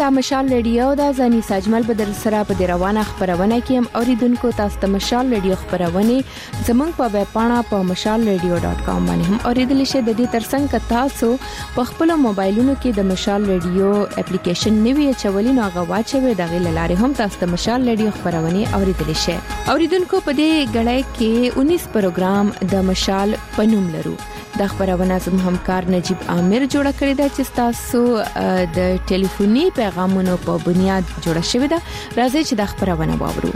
د مشال رادیو د ځاني ساجمل بدر سره په روانه خبرونه کې هم اوریدونکو تاسو ته مشال رادیو خبرونه زمونږ په ویب پاڼه په mashalradio.com باندې هم اوریدل شي. د دې ترڅنګ تاسو په خپل موبایلونو کې د مشال رادیو اپلیکیشن نوی چولې نو غواچوي د غیل لارې هم تاسو ته مشال رادیو خبرونه اوریدل شي. اوریدونکو په دې غړای کې 19 پروګرام د مشال پنوم لرو. د خبرونه زموږ همکار نجیب عامر جوړ کړی دا چې تاسو د ټلیفوني پیغامونو په بنیاد جوړ شوی دا. راځي چې د خبرونه واورو.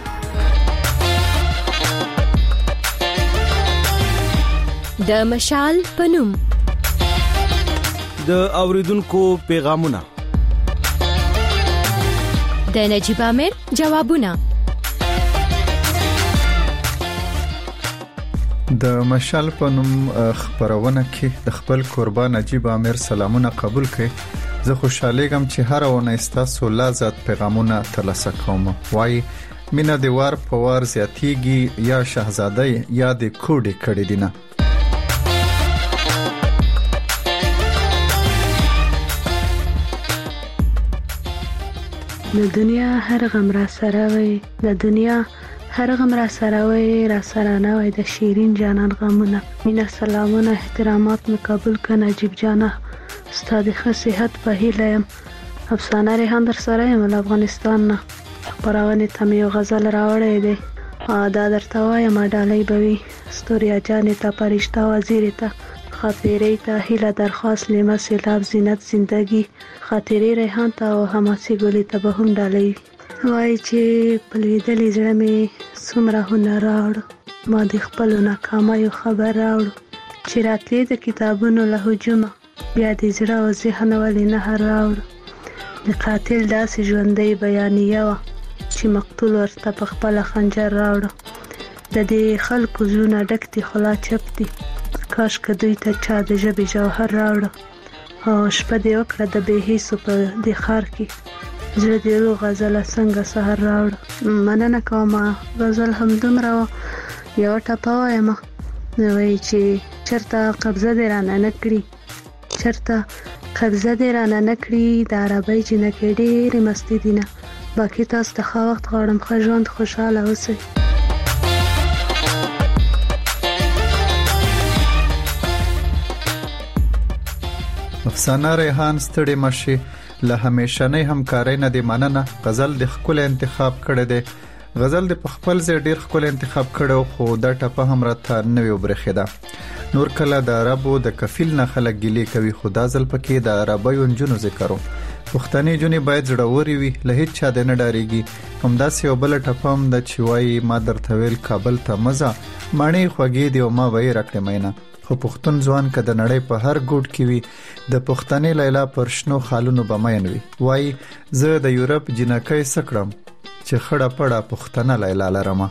د مشال پنوم د اوریدونکو پیغامونه د نجیب عامر جوابونه. د مشال په نوم خبرونه کې د خپل قربان نجیب عامر سلامونه قبول کړئ. زه خوشاله یم چې هر ونه تاسو لازم پیغامونه ترلاسه کوم. وای مینا د وار په وار زیاتیږي یا شاهزاده یا د کوډي کړي دینه. د دنیا هر غم را سره وي، د دنیا هر غم را سره وي، را سره نه وي د شیرین جانان غمونه. مینا سلامونه احترامات مې قبول ک نجیب جانه. ستاسو د صحت په هیله يم. افسانه ریحان در سره یم له افغانستان نه. خبرونه ته یو غزل راوړې ده. دا درته وایم ډالۍ بوي ستوریا جانې ته پرشتہ وزیر ته خاطرې ته هیله درخواست لیمه سیلاب زینت زندگی خاطرې ریحان ته او حماسي ګلې ته به هم ډالۍ. وای چې پلیدلې زړه مې څومره هنر راوړ، ما د خپل ناکامیو خبر راوړ، چې راتلې د کتابونو له هجومه بیا د زړه او ذهن ولې نه راوړ. د قاتل داسې ژوندۍ بیانیه وه چې مقتول ورته په خپل خنجر راوړ. د دې خلکو زړونه ډک دي خلا چپ دي، کاش که دوی ته چا د ژبې جوهر راوړ. او شپه دې وکړه د بې هیڅو په دې ښار کې، زړه دې روغ غزله څنګه سحر راوړ. مننه کوم غزل همدومره یو ټپه وایم. وایي چې چرته قبضه دې رانه نه کړي، چرته قبضه دې رانه نه کړي، د عربۍ جنکۍ ډېرې مستې دي نه. باقي تاسو ته ښه وخت غواړم، ښه ژوند، خوشحاله اوسئ. افسانه ریحان ستړي مشي له همیشنۍ همکارۍ نه دی مننه. غزل د خپل انتخاب کړی دی. غزل د خپل ځای ډیر خپل انتخاب کړو، خو دا ټپه هم راته نوې وبرخیده. نور کله د عربو د کفیل نه خلک ګیلې کوي، خو دا ځل پکې د عربیو نجونو ذکرو. پښتني جونې باید زړورې وي، له هیڅ چا نه ډاریږي. همداسې یو بل ټپه هم د چوي ما درته ویل کابل ته مزه مانی خوږې دی او ما وې راکړې مینا. خو پښتون ځوان که د نړۍ په هر ګوټ کې وي، د پښتنې لیلا پر شنو خالونو بمین وي. وای زه د یورپ جنکۍ سکړم چې خړه پړه پښتنه لیلا لرمه.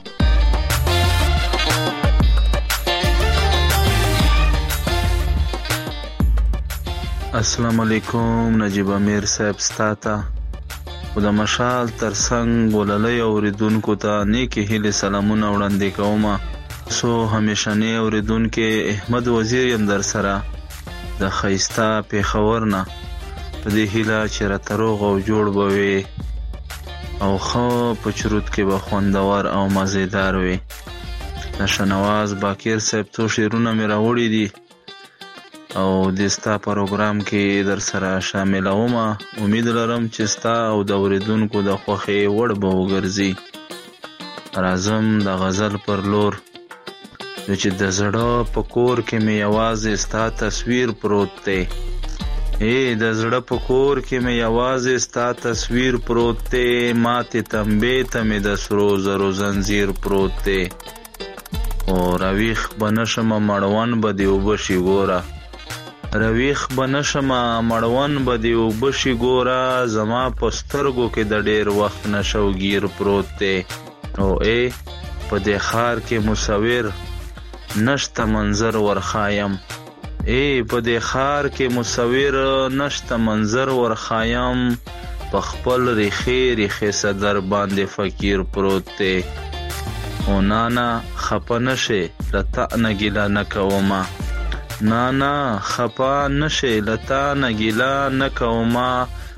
السلام علیکم نجیب امیر صاحب ستاته او د مشال ترڅنګ وللې اوریدونکو ته نیکی هیله سلامونه وړاندې کوم. سو همیشنی اوریدونکو احمد وزیر یم در سره د خیستا پیښور نه. په دې هیله چې راتروغ او جوړ بوي او خو په چروت کې به خوندور او مزیدار وي. نشنواز باکر صاحب تو شیرونه مې راوړي دي او د ستا پروګرام کې در سره شامل وم. امید لرم چې ستا او د اوریدونکو د خوښې وړ به وګرځي. راځم د غزل پر لور چې د زړه په کور کې مې یوازې ستا تصویر پروت دی. د زړه په کور کې مې یوازې ستا تصویر پروت دی. ماتې تنبې ته مې د سرو زرو زنځیر پروت دی. او رویخ بنشم مړوند به دی وبشي ګوره، رویخ بنشم مړوند به دی وبشي ګوره. زما په سترګو کې د ډیر وخت نشوګیر پروت دی. او په دې ښار کې مصور نشته منظر ورخایم. په دې ښار کې مصور نشته منظر ورخایم. په خپل ریخي ریخي صدر باندې فقیر پروت دی. او نانا خپه نشي لتا نګیلا نکوما، نانا خپه نشي لتا نګیلا نکوما.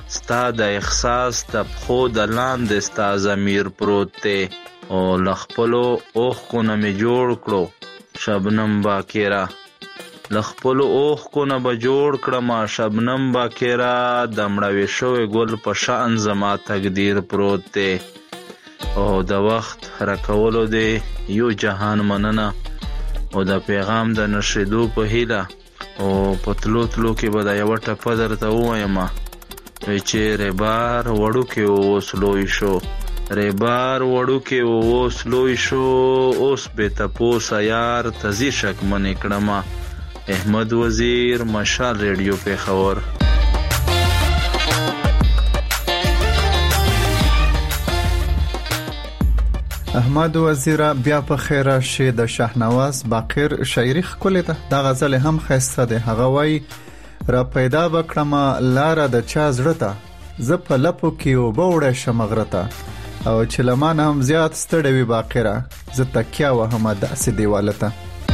ستا د احساس د پخو د لاندې ستا ضمیر پروت دی او لخپلو اوښکو نه مې جوړ کړو شبنم باکیره لخپلو اوښکو نه به جوړ کړمه شبنم باکیره د مړوي شوی ګل په شان زما تقدیر پروت دی او د وخت راکولو دی یو جهان مننه او د پیغام د نشریدو په هیله او په تلو کې به د یوه ټپه درته ووایم چې ریبار وړوکی اوس لوی شو ریبار وړوکی اوس لوی شو اوس بې تپوسه یار تزي شکمنې کړمه احمد وزیر مشال ریډیو پېښور احمد وزیر بیا په خیر راشي د شاهنواز باقر شاعري ښکلې ده دا غزل هم ښایسته ده هغه وایي را پیدا بکړم لاره د چا زړه ته زه په لپو کې اوبه وړی شم غره ته او چې له ما نه هم زیات ستړی وي باقره زه تکیه وهم داسې دیواله ته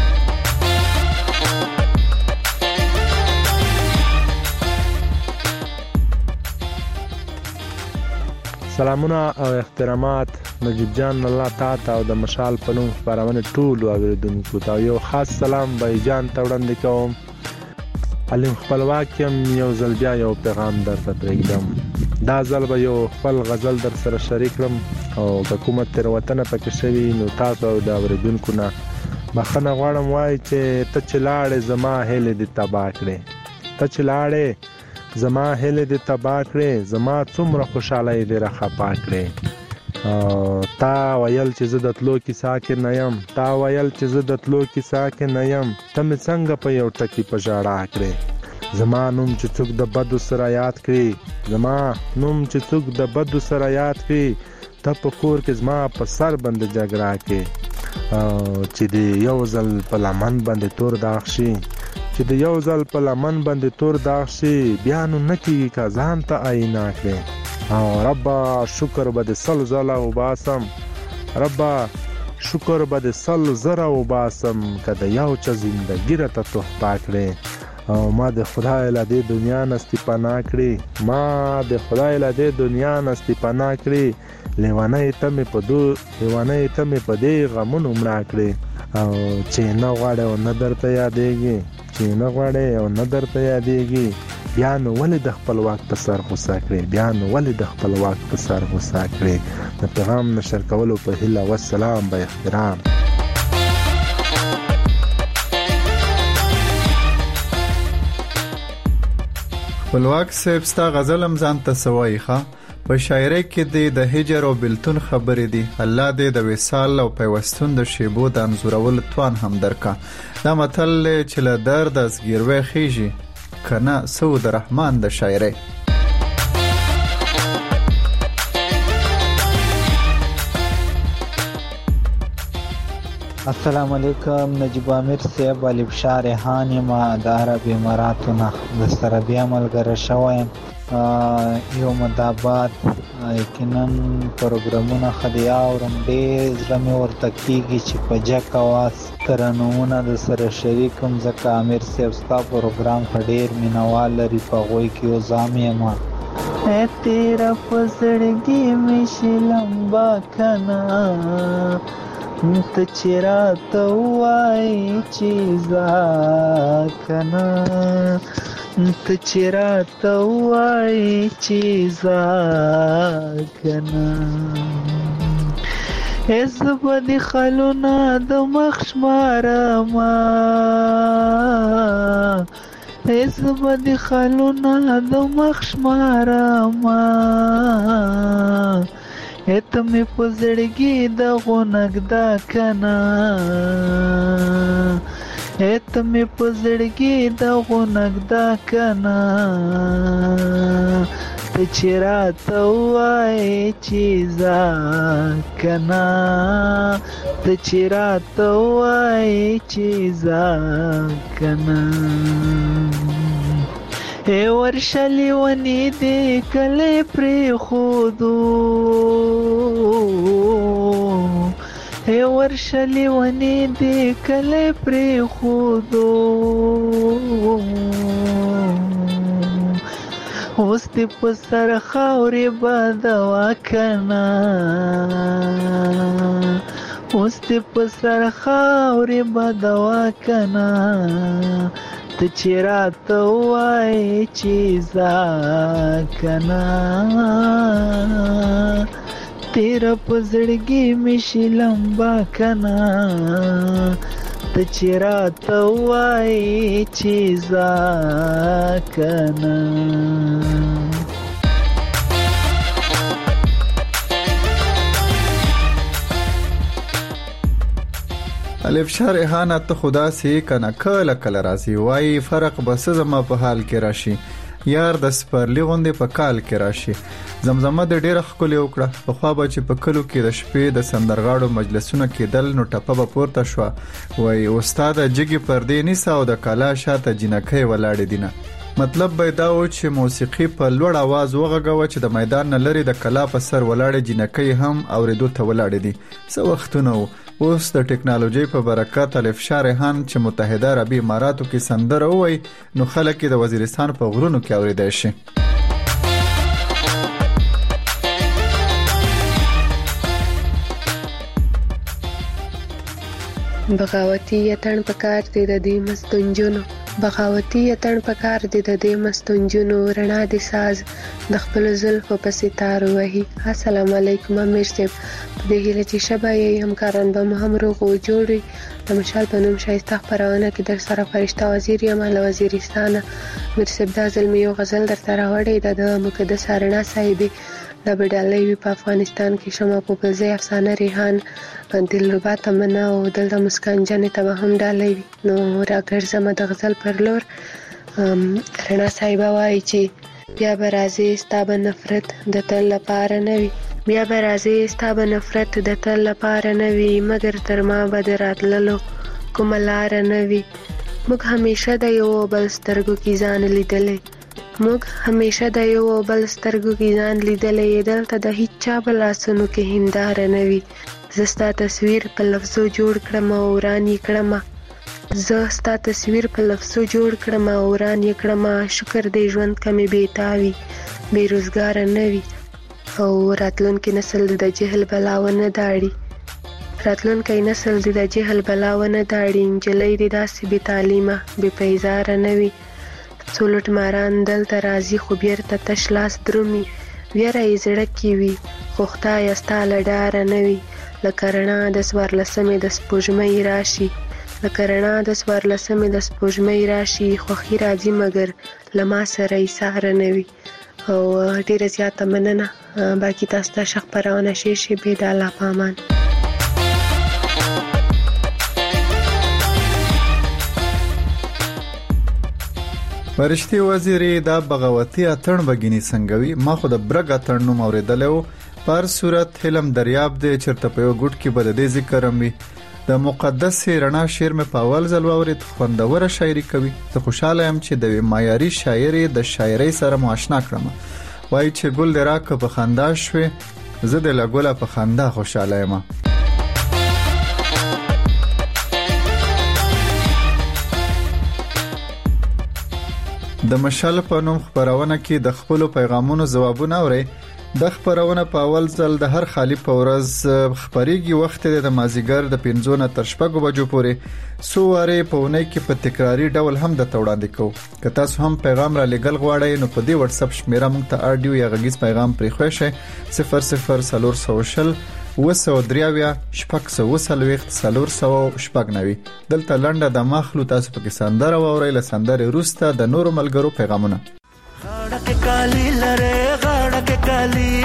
سلامونه او احترامات نجیب جان الله تعالی او د مشال په نوم خبرونه ټول اوریدونکو ته یو خاص سلام بای جان ته وړاندې کوم علم خپلواک یم یو ځل بیا یو پیغام درته پرېږدم دا ځل به یو خپل غزل در سره شریک کړم او که کومه تېروتنه پکې شوي نو تاسو او د اوریدونکو نه بخښنه غواړم وایي چې ته چې لاړې زما هیلې دې تباه کړې ته چې لاړې زما هیلې دې تباه کړې زما څومره خوشحالۍ دې راخفا کړې تا ویل چې زه د تلو کیسه کې نه یم تا ویل چې زه د تلو کیسه کې نه یم ته مې څنګه په یو ټکي په ژړا کړې زما نوم چې څوک د بدو سره یاد کړي زما نوم چې څوک د بدو سره یاد کړي ته په کور کې زما په سر باندې جګړه کې چې د یو ځل په لمن باندې تور داغ شي چې د یو ځل په لمن باندې تور داغ شي بیا نو نه کېږي که ځان ته آیینه کړې او ربا شکر به د سل زله وباسم ربا شکر به د سل زره وباسم که د یو چا زندګي راته تحفه کړې او ما د خدای له دې دنیا نه استفاده کړې ما د خدای له دې دنیا نه استفاده کړې لیوانۍ ته مې په دې غمونو مړه کړې او چې نه غواړې او نه درته یادېږي چې نه غواړې او نه درته یادېږي بیا نو ولې د خپلواک په سر غوسه کړې بیا نو ولې د خپلواک په سر غوسه کړې د پیغام نشر کولو په هیله والسلام به احترام خپلواک صاحب ستا غزل هم ځان ته سوایي ښه په شاعرۍ کې د هجر او بلتون خبرې دي الله دې د وصال او پیوستون د شیبو د انځورولو توان هم درکا دا متل چې له درد از ګیروی خیږي کنه سود رحمان د شاعرۍ السلام علیکم نجیب امیر صاحب علي بشار ریحان ما د عرب اماراتونه د سره بیا ملګری شوم یو مدابات یقینا پروګرامونه خدیا اورم ډېر زړه مې ورته کېږي چې په جک اواز ترنمونه د سره شریکم ځکه امیر صاحب ستا پروګرام ښه ډېر مینوال لري په هغوی کې یو ځام یم تیرا په زړګي مې شلمبا کنه ته چې راته ووایې چې ځه کنه ته چې راته ووایې چې ځه کنه زه به دې خلونه د مخ شمارمه زه به دې خلونه د مخ شمارمه ته مې په زړګي د غونږده کنه ته مې په زړګي د غونږده کنه ته چې راته ووایې چې ځه کنه ته چې راته ووایې چې ځه کنه ورشه لیونی دې کلی پرېښودو ورشه لیونی دې کلی پرېښودو اوس دې په سر خاورې بادوا کنا اوس دې په سر خاورې بادوا کنا ته چې راته وایې چې ځه کنا تیره په زړګي مې شي لمبا کنا ته چې راته وایې چې ځه کنا. الف شهر اهانه ته خدا سي کنه کله کله راځي وای فرق بس زما په حال کې راشي یار د سپرلی غوندې په کال کې راشي زمزمه د ډیره خولي وکړه په خوا به چې په کلو کې د شپې د سندرغاړو مجلسونه کې دل نو ټپه به پورته شو وای استاد جګي پردې نیسه او د کالا شاته جنکې ولاړې دینه مطلب به دا و چې موسیقي په لوړ आवाज وغږوه چې د میدان نه لري د کلا په سر ولاړې جنکې هم اوریدو ته ولاړې دي څو وختونه اوس د ټکنالوژي په برکت الف شارحان چې متحده عربی اماراتو کې سندره وای نو خلک د وزیرستان په غرونو کې اوریدای شي. بغاوتی یتن پکار دی د دې مستونجونو بغاوتی یتن پکار دی د دې مستونجونو رڼا دي ساز د خپل زلفو په ستارو وهي. السلام علیکم امیر صاحب په دې هیله چې شبا یې همکاران به مو هم روغ او جوړي د مشال په نوم شایسته خپرونه کې در سره فرشته وزیر یم له وزیرستان امیر صاحب دا ځل مې یو غزل درته راوړی د مقدس ارنا صاحبې د بډالۍ وی په افغانستان کې شمه په بلځي افسانه ریحان دلربا تمنا او دلته مسکان جنې ته هم ډالۍ نو راګرځم د غزل پر لور. رڼا صاحبه وایي چې بیا به راځي ستا به نفرت د تل لپاره نه وي بیا به راځي ستا به نفرت د تل لپاره نه وي مګر تر ما به د راتللو کومه لاره نه وي موږ همیشه د یو بل سترګو کې ځان لیدلی موږ همیشه د یو بل سترګو کې ځان لیدلی دلته د هیڅ چا په لاسونو کې هنداره نه وي زه ستا تصویر په لفظو جوړ کړم او وران یې کړم زه ستا تصویر په لفظو جوړ کړم او وران یې کړم شکر دې ژوند کمې بېتاوي بېروزګاره نه وي او راتلونکی نسل د جهل بلا ونه داړي راتلونکی نسل د جهل بلا ونه داړي نجلۍ دې داسې بې تعلیمه بې پیزاره نه وي څو لوټماران دلته راځي خو بیرته تش لاس درومي ویره یې زړه کې وي خو خدایه ستا له ډاره نه وي لکه رڼا د څوارلسمې د سپوږمۍ راشي لکه رڼا د څوارلسمې د سپوږمۍ راشي خوښي راځي مګر له ما سره یې ساره نه وي او ډیره زیاته مننه باقي تاسو ته ښه خپرونه شي بې د الله په امان. فرشتي وزیرې دا بغاوتی اتن بګینی څنګهوي ما خو د برګ اتن نوم اوریدلو پر صورت حلم دریاب دې چرته په یو ګډ کې بد دې ذکرم وي د مقدس رڼا شعر مې په اول ځل واورید خوندوره شاعري کوي زه خوشاله یم چې د معیاري شاعري د شاعري سره مو آشنا کړم وای چې ګل دې راک په خندا شوي زه د لګوله په خندا خوشاله یم. د مشال په نوم خبرونه کې د خپل پیغامونو ځوابونه اوري د خبرونه په اول ځل د هر خالی په ورځ خبريږي وخت د مازیګر د 5 نه تر 6 بجو پورې سواره په ونه کې په تکراری ډول هم د توړاندې کو که تاسو هم پیغام را لګل غواړئ نو په دې واتس اپ شمیره مونږ ته اډیو یا غږیز پیغام پرې خوښه 00 وسودریاویا شپږ وسلويخت سلور سو شپږنوي دلته لنډه د مخلو تاسو په کې سندره ووري له سندره روسته د نورو ملګرو پیغامونه غاړه کې کالی لره غاړه کې کالی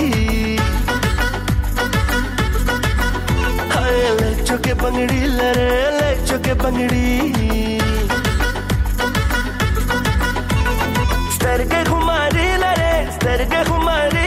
هاي له چوکه بنگړی لره له چوکه بنگړی سترګې خماري لره سترګې خماري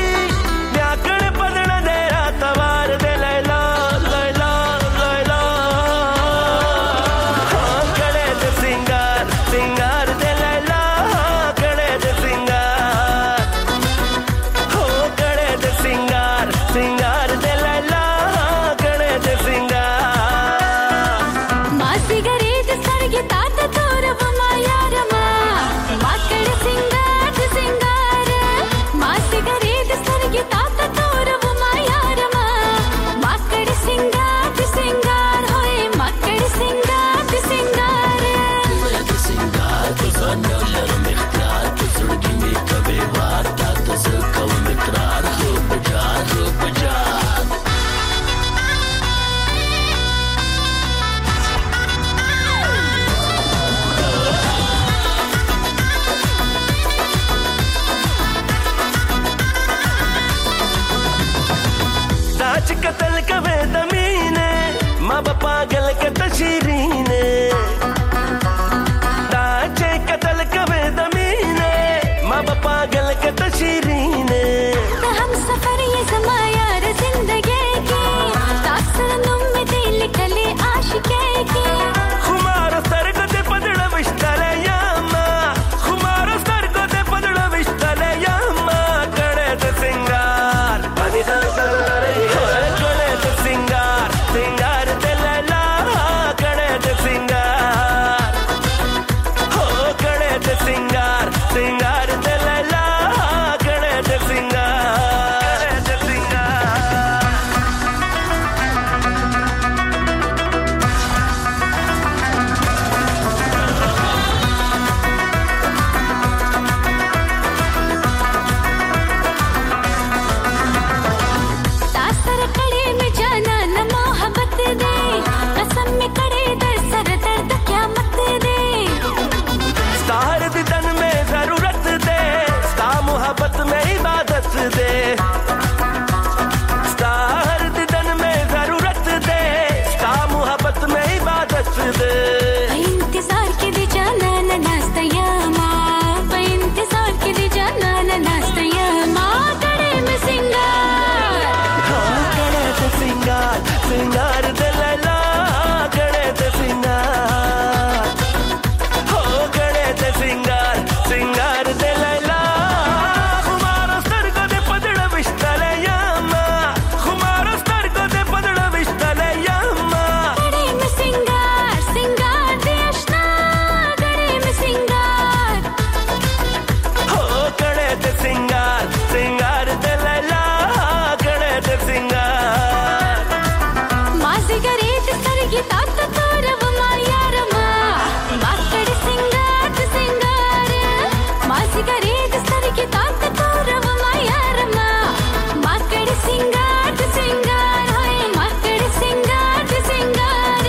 ताता तोर वो माया रमा माकड़ सिंगार सिंगार सिंगार दे लैला गड़े ते सिंगार हो गड़े ते सिंगार सिंगार दे लैला खुमारो सरको दे पदड़ विश्तले यामा खुमारो सरको दे पदड़ विश्तले यामा गड़े में सिंगार सिंगार दे अश्ना गड़े में सिंगार हो गड़े ते सिंगार सिंगार दे लैला गड़े ते सिंगार मासी गरीत सरगी तात तोरव मायारमा माकड़ सिंगार ते सिंगार मासी गरीत सरगी तात तोरव मायारमा माकड़ सिंगार ते सिंगार हाय माकड़ सिंगार ते सिंगार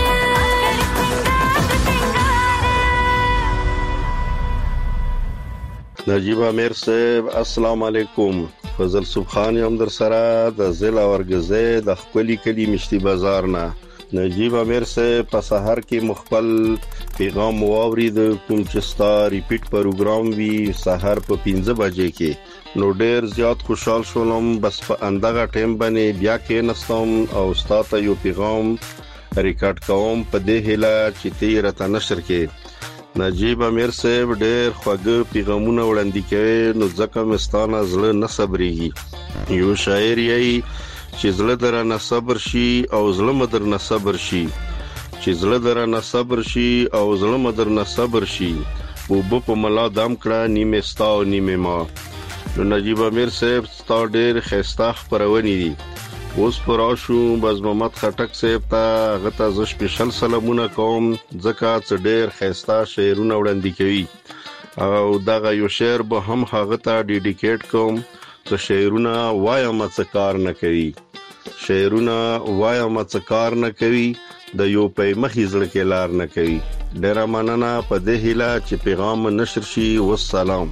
نجیب امیر صاحب السلام علیکم فضل سبحان یم در سره د ضلع ورګزې د خپلی کلی مشتي بازار نه نجیب امیر صاحب په سحر کې مخبل پیغام واورید کوم چې ستا ریپیټ پروګرام وی سحر په 15 بجې کې نو ډیر زیات خوشحال شولم بس په اندغه ټیم باندې بیا کې نستم او ستا ته یو پیغام ریکارډ کوم په دې هله چې تیر ته نشر کې نجیب امیر صاحب ډېر خوږ پیغامونه وړاندې کوي نو ځکه مستانه زړه نه صبرېږي یو شاعر یې چې زړه درنه صبر شي او زړه مدر نه صبر شي چې زړه درنه صبر شي او زړه مدر نه صبر شي او په ملا دم کړه نیمه ستا او نیمه ما نو نجیب امیر صاحب ستا ډېر خسته خبرونه دي اوس پراشو باز محمد خټک صاحب ته غته ز سپیشل سلامونه کوم ځکه چې ډېر خسته شعرونه وړاندې کوي او دا یو شعر به هم هغه ته ډیډیکیټ کوم چې شعرونه وایم څه کار نه کوي شعرونه وایم څه کار نه کوي د یو په مخې زړه کې لار نه کوي ډېر مننه په دې هیله چې پیغام نشر شي والسلام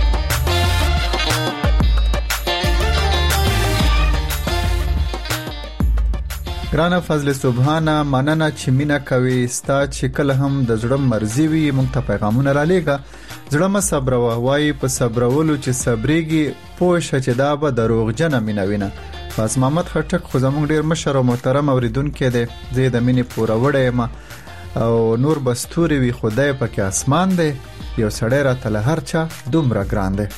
ګرانه فضل سبحانه مننه چې مینا کوي ستا چې کله هم د زړه مرزي وي مونږ ته پیغامونه را لېږه زړه ما صبر وای په صبرولو چې صبرېږي پوه شه چې دا به دروغجن مینا وینه پس محمد خټک خو زموږ ډیر مشر او محترم اوریدونکو دی زه د مینې پوره وړې ما او نور بستوري وي خدای پکې اسمان دی یو سړی راته له هر چا دومره ګران دی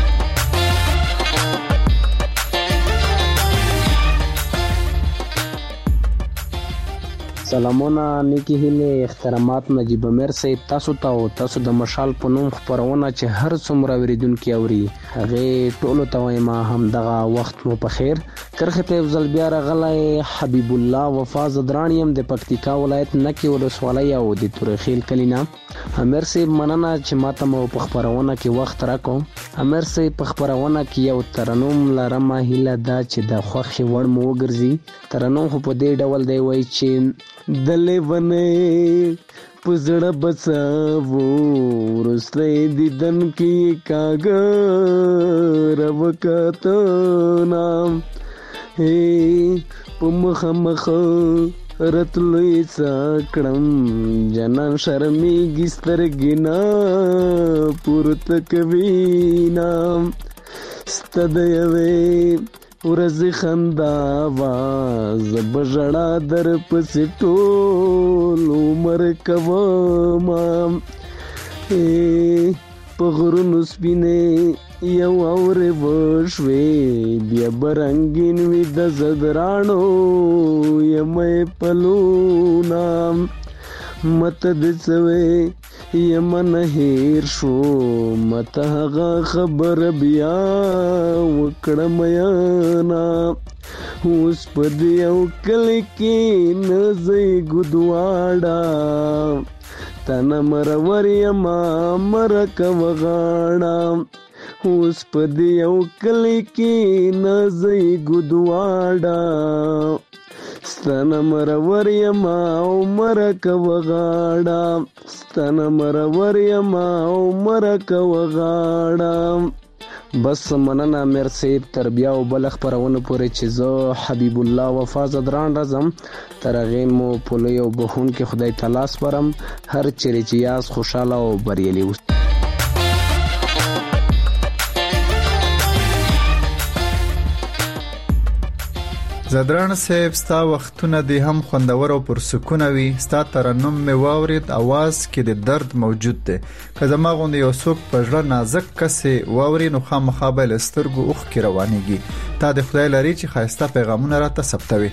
سلامونه نیکی هیله احترامات نجیب امیر صاحب تاسو ته او تاسو د مشال په نوم خبرونه چې هر څومره اوریدونکو اوري هغه ټولو ته وایم هم دغه وخت مو په خیر کرخه ته افضل بیا راغلی حبیب الله وفا زدرانیم د پکتیکا ولایت نکی ولسوالۍ او د تورخیل کلینا امیر صاحب مننه چې ماته مو په خبرونه کې وخت راکو امیر صاحب په خبرونه کې یو ترنم لرمه هیله دا چې د خوخي وړ مو وګرځي ترنم په دې ډول دی وای چې دلې ونه پزړه بچاو ورسته دیدن کې کاګر وکته نام هی پمخ مخ رتلوي څکړم جنان شرمېږي سترګې نه پورته کوي نام ستدیوي ورځ خندا واز بجړه در پسې ټول عمر کوم په غرونو سپینې یو اور وشوي بیا برنګین وي د زدرانو یمه پلونا مت د څوي یمن هیر شو مت هغه خبر بیا وکړم یانا اوس په دیو کلی کې نزي ګدواړه تن مرور یما مرک وغاړه اوس په دیو کلی کې نزي ګدواړه ستن مرور یما مرک وغاړه ستن مرور یما مرک وغاړه بس مننه امیر صاحب تر بیا او بل خبرونه پورې چې زه حبیب الله وفا زدران راځم تر هغه مو په لوی او بخون کې خدای تعالی سپارم هر چیرې چې یاس خوشاله او بریالي اوسئ زدران صاحب ستا وختونه دی هم خوندور او پرسکونه وي. ستا ترنم می واورید اواز کې د درد موجود دی. که زما غوندې یو څوک په زړه نازک کسې واوري نو خامخا به له سترګو اوښکې روانېږي. تا د خدای لري چې ښایسته پیغامونه راته ثبتوي.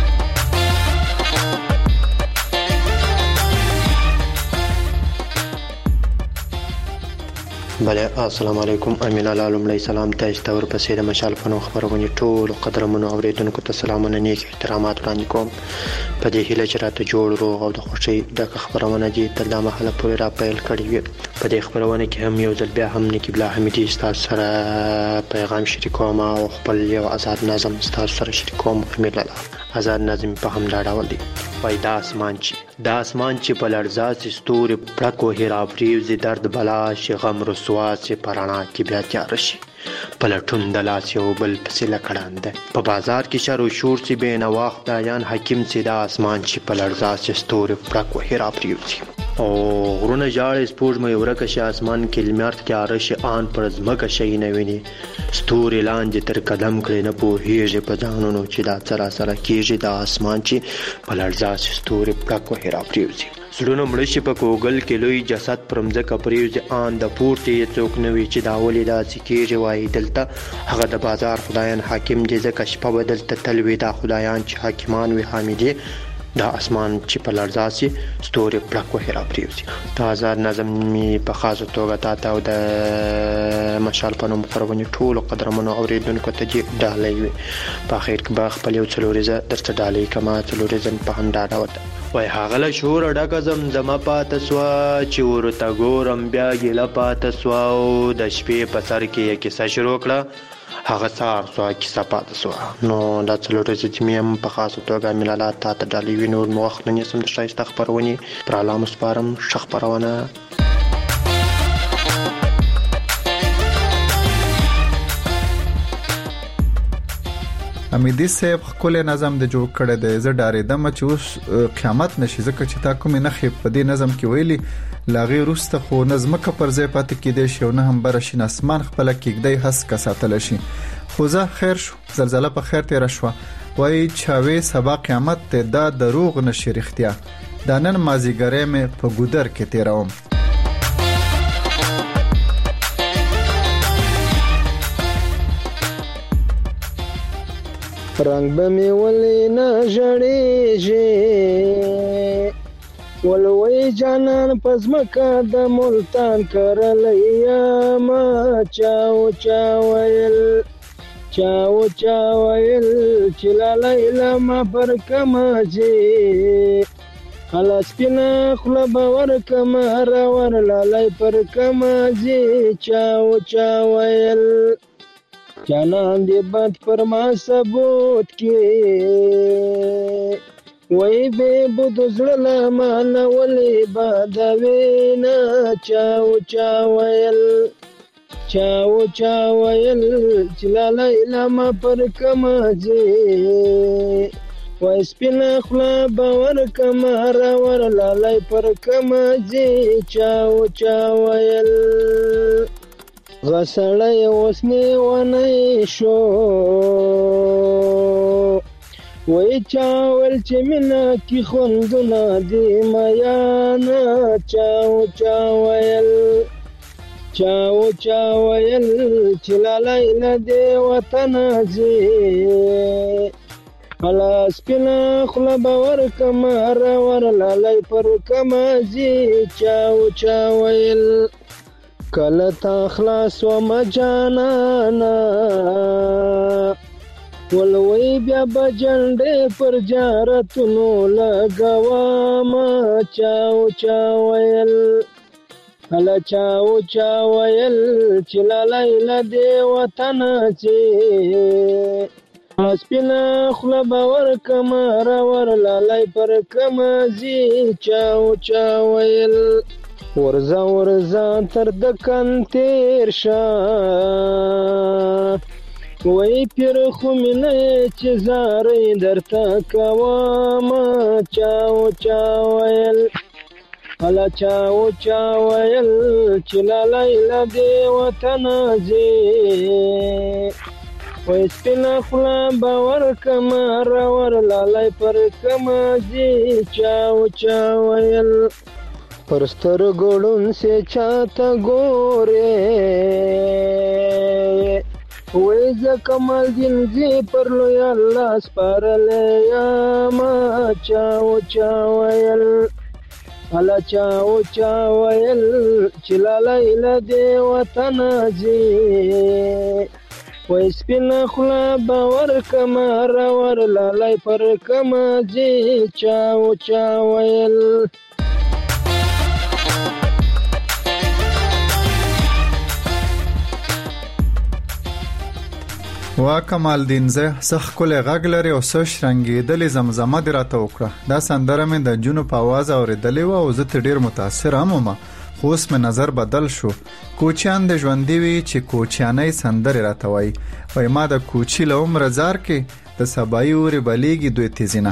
بله السلام علیکم. امین الله لومړی سلام تاسو ته ورپسې د مشال فنو خبرونه ټول قدرمنو اوریدونکو ته سلامونه نیک احترامات وړاندې کوم. په دې هیله چې راته جوړ روغ او د خوشي د خبرونه دي تر دا مهاله پورې را پیل کړی وي. په دې خبرونه کې هم یو ځل بیا هم نکی بلا حمیدی تاسو سره پیغام شریکوم او خپل یو آزاد نظم تاسو سره شریکوم. امین الله آزاد نظم په هم دا ډول دی. وای دا اسمان چې په لړزا سي ستوري پړکو هیرا پریوزي درد بلا شي غم رسوا سي پرانا کې بیا تیار شي پلټون د لاس یو بل پسې لکړاند په بازار کې شر او شور سي بین واخ بیان حکیم سي دا اسمان چې په لړزا سي ستوري پړکو هیرا پریوزي او غرونه جاړې سپوږ مې ورکه شي اسمان کې لمر تیار شي آن پر زمکه شي نه ویني ستوري لاندې تر قدم کړي نه پوهیږي په ځانونو چې دا سره کېږي دا اسمان چې په لړزا سي ستوري پړکو هیرا پریوزي زړونه مړ شي په کوګل کې لوی جسد پرمځکه پریوزي آن د پورته څوک نه وي چې دا ولې دا سکیږي وای دلته هغه د بازار خدایان حاکم دي ځکه شپه بدلته تلوي دا خدایان چې حاکمان وي حامدي دا اسمان چې په لړزا سي ستوري پړکو هیرا پریوزي. دا آزاد نظم می په خاصه توګه تاسو او د مشال په نوم خبرونه ټول قدرمنو اوریدونکو ته ډالۍ وي. په اخر کې به خپل یو څلوريزه درته ډالۍ کما څلوريزه په هم ډاډه وته وای هاغله شور ډکه زمزمه پاتې سوا چې ورته ګورم بیا ګله پاتې سوا او د شپې په سر کې یې کیسه شروع کړه هغه سار سو کیسه پاتې سوا. نو دا څلوريزه چې مې په خاصه توګه ملالات ته ډالۍ وي. نور مو وخت نه سم د شایسته خبرونه پر علامه سپارم شخ خبرونه. امیدي صاحب خپل نظم د جوړ کړی دی. زه ډارېدم چې اوس قیامت نشي ځکه چې تا کومې نخې په دې نظم کې ویلي لاغي روسته خو نظمکه پر ځای پاتې کېدې شي او نه هم برشین اسمان خپل کېږدی حس کا ساتل شي. خو زه خیر شو زلزلہ په خیر تیر شو وای چاوي سبا قیامت ته دا دروغ نشي رښتیا دا نن مازیګرې مې په ګودر کې تیروم. رنگ به می ولی نه جړېږي ولوي جانان پزمکه د ملتان کرلیا ما چاو چاویل چې لا لیلا ما پر کماجي خلاص کنا خلا باور کما را ور لای پر کماجي چاو چاویل جانان دی بند پر ما ثبوت کې وای به بود زړه ما نه ولې باد وینا چاو چاویل چې لا لیلا ما پر کماجي وای سپینا خلا باور کما را ور لای پر کماجي چاو چاویل غسړی اوس نیونی شو وای چاول چې مینه کی خوندونه دی میانا چاو چاویل چې لا لیلا دی وطن ځي خلاص پینا خلا باور کما را ور لای پر کما ځي چاو چاویل کله تا خلاص و مجانانا ولوی بیا بجنډې پر جارتونو لګواما چاو چاویل هلا چاو چاویل چې لا لیلا دی وطن ځي سپینا خلا باور کما را ور لای پر کما ځي چاو چاویل ورزا تر دکن تیر شا وای پیر خو مینه چې زارې درته کواما چاو چاویل هلا چاو چاویل چې لا لیلا دی وطن ځي وای سپینا خلا باور کما راور لالای پر کما جی چاو چاویل پرستر ګړون سے چاته ګوره وای ز کمال دین زی پر لو یا الله سپارلې یا ما چاو چاویل الا چاو چاویل چلالای ل دی وطن جی وای سپینا خلا باور کما راور لالای پر کما جی چاو چاویل وا کمال دین زه سخ کله غږ لري او سش رنگیدلې زمزمه دی راته وکړه دا سندره مې د جنو په आवाज اوریدلې و او زه ډیر متاثر هم خو اوس مې نظر بدل شو کوچیان د ژوندې وي چې کوچیانۍ سندره راته وای وای ما د کوچی له عمر زار کې د سبای اوري بلیږي دوی تیزینه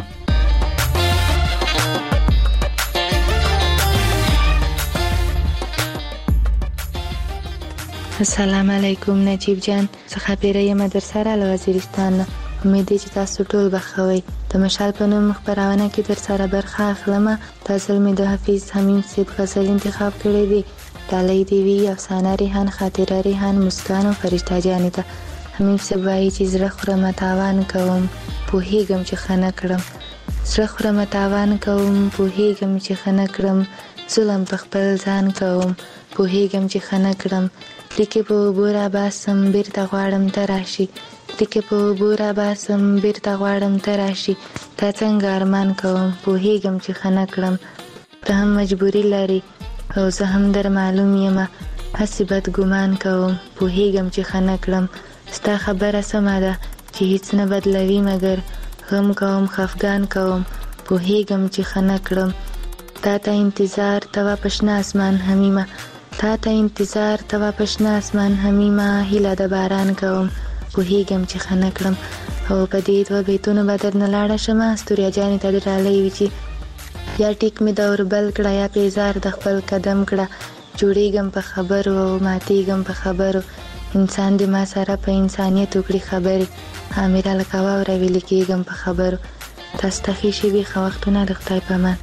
السلام علیکم نجیب جان څه خبره یم در سره له وزیرستان امید چې تاسو ټول بخوي د مشال په نوم خبرونه کې در سره برخه اخلم تاسو مې د حافظ حمیم صاحب غزل انتخاب کړی دی ډالۍ دی وی افسانه ریحان خاطره ریحان مسکان او فرشته جان ته حمیم صاحب وایي چې زړه خورم تاوان کوم پوهیږم چې خنه کړم زړه خورم تاوان کوم پوهیږم چې خنه کړم ظلم په خپل ځان کوم پوهیږم چې خنه کړم لیکه په بورا باسم بیرته غواړم ته راشي لیکه په بورا باسم بیرته غواړم ته راشي تا څنګه ارمان کوم پوهیږم چې خنه کړم ته هم مجبوری لري او زه هم در معلوم یم هسې بد ګمان کوم پوهیږم چې خنه کړم ستا خبره سمه ده چې هیڅ نه بدلوي مګر غم کوم خفګان کوم پوهیږم چې خنه کړم تا ته انتظار توا پشنا اسمان حمیمه تا ته انتظار توا پشنا اسمان حمیمه هیله د باران کوم پوهیږم چې خنه کړم او په دې دوه بیتونو به درنه لاړه شم ستوریا جانې ته دې ډالۍ وي چې یا ټیک مې دور بل کړه یا پیزار د خپل قدم کړه جوړیږم په خبرو او ماتیږم په خبرو انسان دې ما سره په انسانیت وکړي خبرې امیر لکه واوره ویلې کېږم په خبرو تاسو ته ښې شېبې ښه وختونه د خدای په امان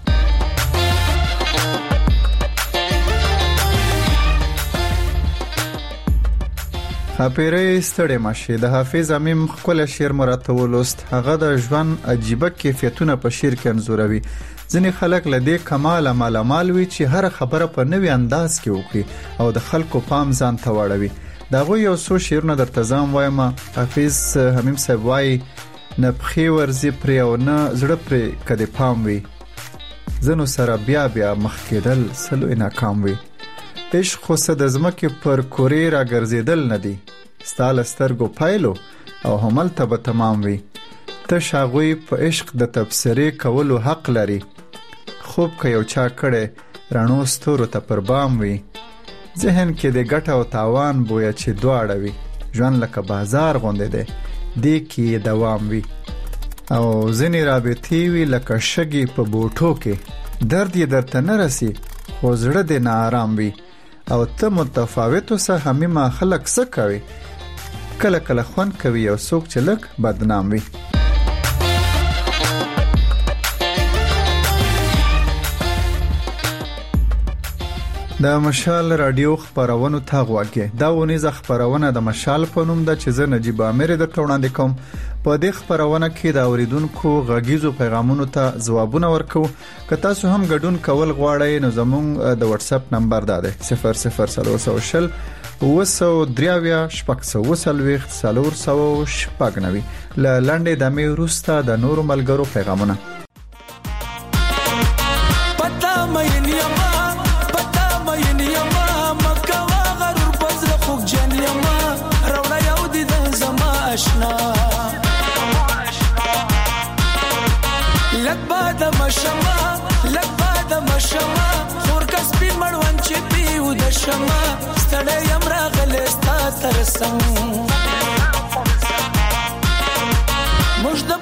خاپیرې ستړې ماشي د حافظ امیم خپل شعر مرته ولوست هغه د ژوند عجیبه کیفیتونه په شعر کې انځوروي ځینې خلک لدې کمال مال وی چې هر خبره په نوې انداز کې وکړي او د خلکو پام ځان ته واړوي دغه یو څو شعرونه در تزام وایم حافظ حمیم صاحب وای نه پخې ورزي پر او نه زړه پر کده پام وي زنو سره بیا مخ کېدل سلو ناکام وي عشق خو د ځمکې پر کورې را ګرځېدل نه دي ستا له سترګو پایلو او هملته به تمام وي ته شاغوی په عشق د تبصرې کولو حق لري خوب که یو چا کړی رڼو ستورو ته پر بام وي ذهن کې د ګټه او تاوان بویه چې دواړه وي ژوند لکه بازار غوندې دی دې کې دوام وي او ځینې رابطې وي لکه شګې په بوټو کې درد یې درته نه رسي خو زړه دې ناارام وي او ته متفاوتو سه همیمه خلق څه کوي کله کله خوند کوي او څوک چې لږ بدنام وي د مشال رادیو خبرونو ته غواګي دا ونیزه خبرونه د مشال په نوم د چې زه نجیب امیر د وړاندې کوم په دې خبرونه کې د اوریدونکو غږیزو پیغامونو ته ځوابونه ورکو که تاسو هم ګډون کول غواړئ نو زموږ د واتس اپ نمبر دا دی 00 320 940 ل لنډې دمې وروسته د نورو ملګرو پیغامونه پتا مې نیما اشنا لک بعد مشما خور کس پی مړون چې پیو د شما ستړی یم راغلی ستا تر څنګ موږ د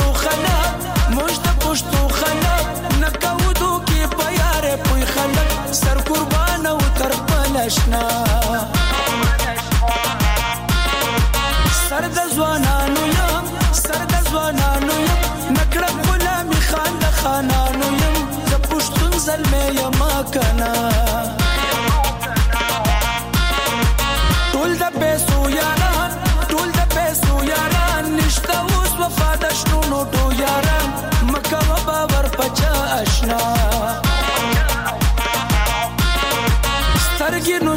پښتو خلک نه کوو دوکې په یارې پوی خلک سر قربان او تر پل اشنا سر د ځوان پښتانه يم زه پښتون زلمه یم کنه ټول د پیسو یاران نشته اوس وفاده شنو ټو یاران مکه باور پچا آشنا سترګې نو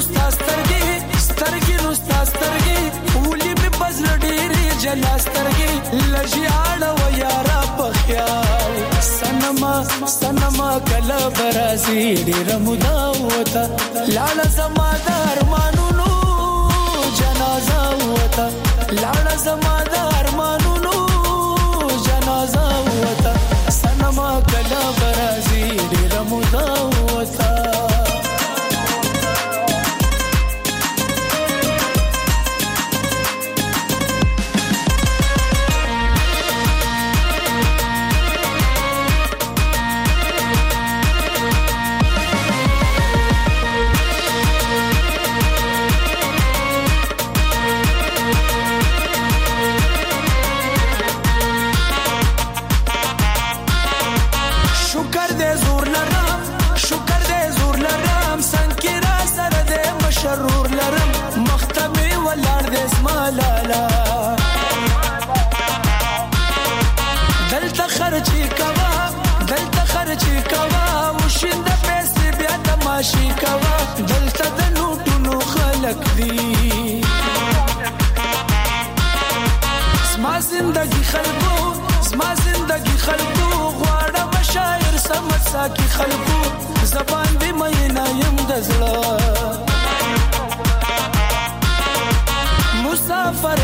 سترګې ولې په بزل ډېرې جلا سترګې لږیاړه و یارا په خیال سنما کله برازي ډېر مودا وته لاړه زما د ارمانونو جنازه وته لاړه زما د ارمانونو جنازه وته سنما کله برازي ډېر مودا وته شرور لرم مختمي ولار د اسما لالا دلته خرچي کوا وشند پیسې بیا تماشي کوا دلته د نوټونو خلق دي زما زندگی خلقو غواړه مشاعر سمت ساکي خلقو زبان دې مې نه يم د زړه مسافر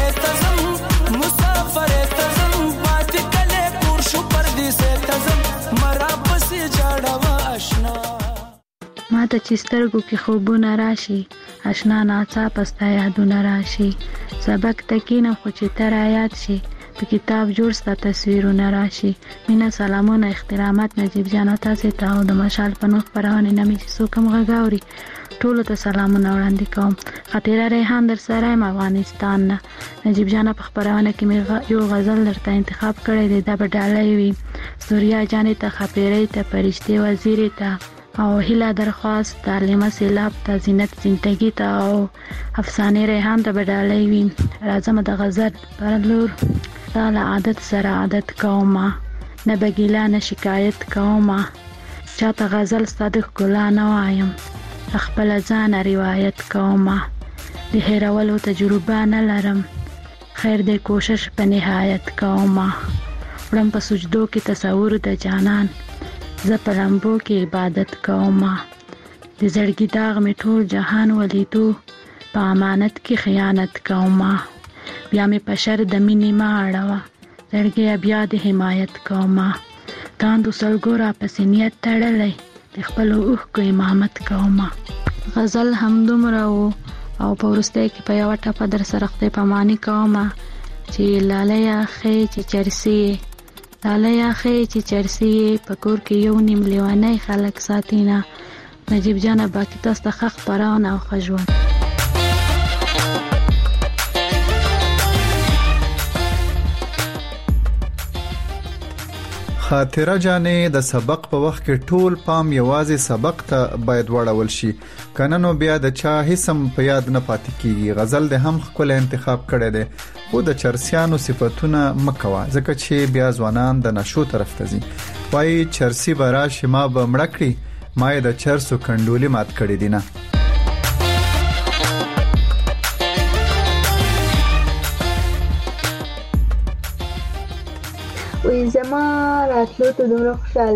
تزم پاتې کله کور شو پردیسه تزم مرا پسې جاړه آشنا ما ته چې سترګو کې خوبونه راشي آشنا ناڅا پستا یادونه راشي سبق تکینم خو چې تر آیات شي په کتاب جوړ ستا تصویرونه راشي مینا سلامونه احترامات نجیب جان تاسو ته او د مشال په نوخ پرونه نمې څوک هم غاوري ټول ته سلامونه وړاندې کوم خاطره ریحان در سره افغانستان نه نجیب جان په خبرونه کې یو غزل درته انتخاب کړی دی دا به ډالۍ وي سوریا جانې ته خپېرې ته پرشته وزیرې ته او هیله درخواست تعلیمه سیلاب ته زینت زندگی ته او افسانه ریحان ته به ډالۍ وي راځم د غزل پرلور تعالی عادت سره عادت کومه نه بګیلا نه شکایت کومه چاته غزل صادق ګلا نه وایم خپل ځان روایت کومه د هیرولو تجربه نه لرم خیر دې کوشش په نهایت کومه ورم په سجدو کې تصور د جانان زه په لمبو کې عبادت کومه د زړګي داغ می ټول جهان ولیدو په امانت کې خیانت کومه بیا می په شر د مینې ما اړوه زړګي بیا د حمایت کومه تاندو سلګورا پسې نیت تړلی د خپل اوخ کو امامت کومه غزل هم دومره او په ورسته کې په یو ټاپه در سره خپل پمانی کومه چې لالیا خې چې چرسي په کور کې یو نیم لیوانای خلک ساتینا نجیب جان باقی تاسو ته خخ پران او خجوان خاطره جانې د سبق په وخت کې ټول پام یوازې سبق ته باید وړول شي کنه نو بیا د چا هیڅم په یاد نه پاتې کیږي غزل د هم خپل انتخاب کړي دي خو د چرسیانو صفاتونه مکوا ځکه چې بیا ځوانان د نشو طرف ته ځي وای چرسی برا شما به مړکړي ما د چرسو کندولي مات کړي دي نه وی زما راتلو ته دومره